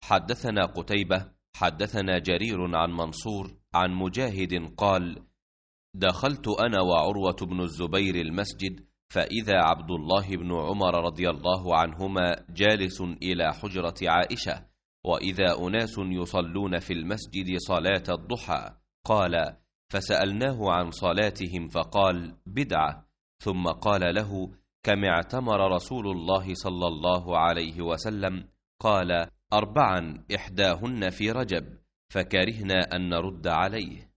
حدثنا قتيبة حدثنا جرير عن منصور عن مجاهد قال: دخلت أنا وعروة بن الزبير المسجد، فإذا عبد الله بن عمر رضي الله عنهما جالس إلى حجرة عائشة، وإذا أناس يصلون في المسجد صلاة الضحى. قال: فسألناه عن صلاتهم فقال: بدعة. ثم قال له: كم اعتمر رسول الله صلى الله عليه وسلم؟ قال: 4، إحداهن في رجب، فكرهنا أن نرد عليه.